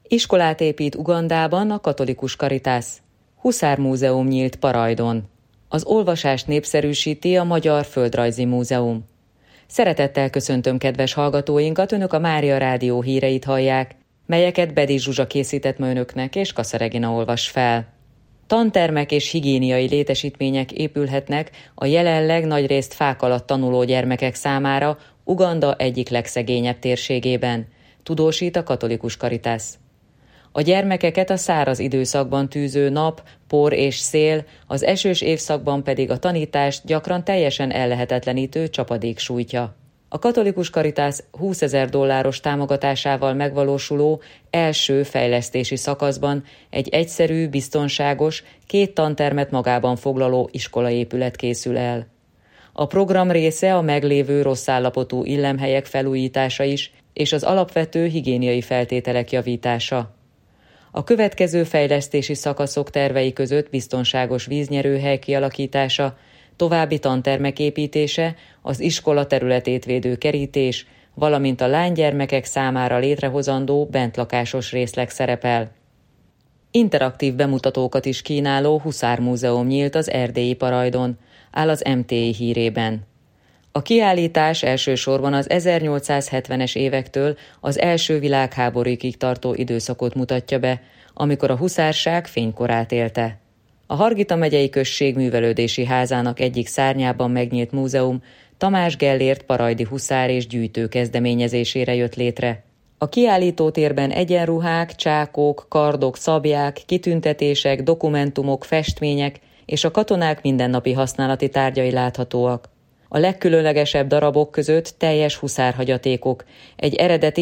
Iskolát épít Ugandában a katolikus Caritas. Huszár múzeum nyílt Parajdon. Az olvasást népszerűsíti a Magyar Földrajzi Múzeum. Szeretettel köszöntöm kedves hallgatóinkat, önök a Mária Rádió híreit hallják, melyeket Bedi Zsuzsa készített ma önöknek, és Kassa Regina olvas fel. Tantermek és higiéniai létesítmények épülhetnek a jelenleg nagyrészt fák alatt tanuló gyermekek számára Uganda egyik legszegényebb térségében, tudósít a katolikus Caritas. A gyermekeket a száraz időszakban tűző nap, por és szél, az esős évszakban pedig a tanítást gyakran teljesen ellehetetlenítő csapadék sújtja. A katolikus Caritas $20,000 támogatásával megvalósuló első fejlesztési szakaszban egy egyszerű, biztonságos, 2 tantermet magában foglaló iskolaépület készül el. A program része a meglévő rosszállapotú illemhelyek felújítása is, és az alapvető higiéniai feltételek javítása. A következő fejlesztési szakaszok tervei között biztonságos víznyerőhely kialakítása, további tantermek építése, az iskola területét védő kerítés, valamint a lánygyermekek számára létrehozandó bentlakásos részleg szerepel. Interaktív bemutatókat is kínáló Huszár múzeum nyílt az erdélyi Parajdon, áll az MTI hírében. A kiállítás elsősorban az 1870-es évektől az első világháborúig tartó időszakot mutatja be, amikor a huszárság fénykorát élte. A Hargita megyei község művelődési házának egyik szárnyában megnyílt múzeum Tamás Gellért parajdi huszár és gyűjtő kezdeményezésére jött létre. A kiállítótérben egyenruhák, csákók, kardok, szablyák, kitüntetések, dokumentumok, festmények és a katonák mindennapi használati tárgyai láthatóak. A legkülönlegesebb darabok között teljes huszárhagyatékok, egy eredeti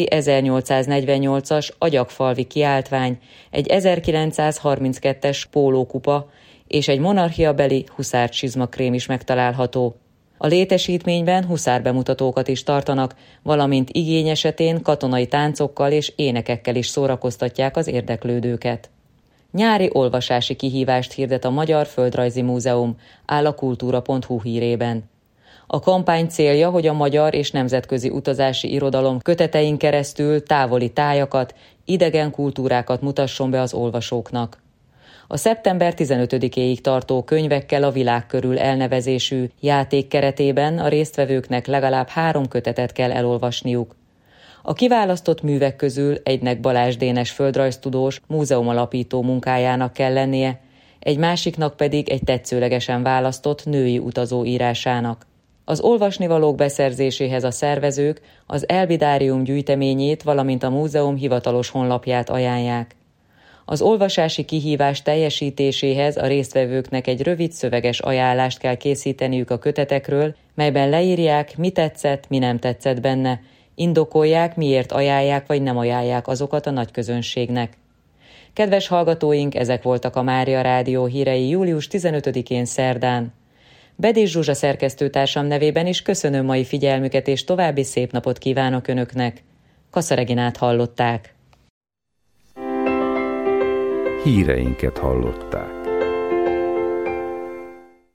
1848-as agyagfalvi kiáltvány, egy 1932-es pólókupa és egy monarchiabeli huszárcsizmakrém is megtalálható. A létesítményben huszárbemutatókat is tartanak, valamint igény esetén katonai táncokkal és énekekkel is szórakoztatják az érdeklődőket. Nyári olvasási kihívást hirdet a Magyar Földrajzi Múzeum, áll a kultúra.hu hírében. A kampány célja, hogy a magyar és nemzetközi utazási irodalom kötetein keresztül távoli tájakat, idegen kultúrákat mutasson be az olvasóknak. A szeptember 15-éig tartó Könyvekkel a világ körül elnevezésű játék keretében a résztvevőknek legalább 3 kötetet kell elolvasniuk. A kiválasztott művek közül egynek Balázs Dénes földrajztudós, múzeumalapító munkájának kell lennie, egy másiknak pedig egy tetszőlegesen választott női utazó írásának. Az olvasnivalók beszerzéséhez a szervezők az Elbidárium gyűjteményét, valamint a múzeum hivatalos honlapját ajánlják. Az olvasási kihívás teljesítéséhez a résztvevőknek egy rövid szöveges ajánlást kell készíteniük a kötetekről, melyben leírják, mi tetszett, mi nem tetszett benne, indokolják, miért ajánlják vagy nem ajánlják azokat a nagyközönségnek. Kedves hallgatóink, ezek voltak a Mária Rádió hírei július 15-én szerdán. Bedi Zsuzsa szerkesztőtársam nevében is köszönöm mai figyelmüket, és további szép napot kívánok önöknek. Kassa Reginát hallották. Híreinket hallották.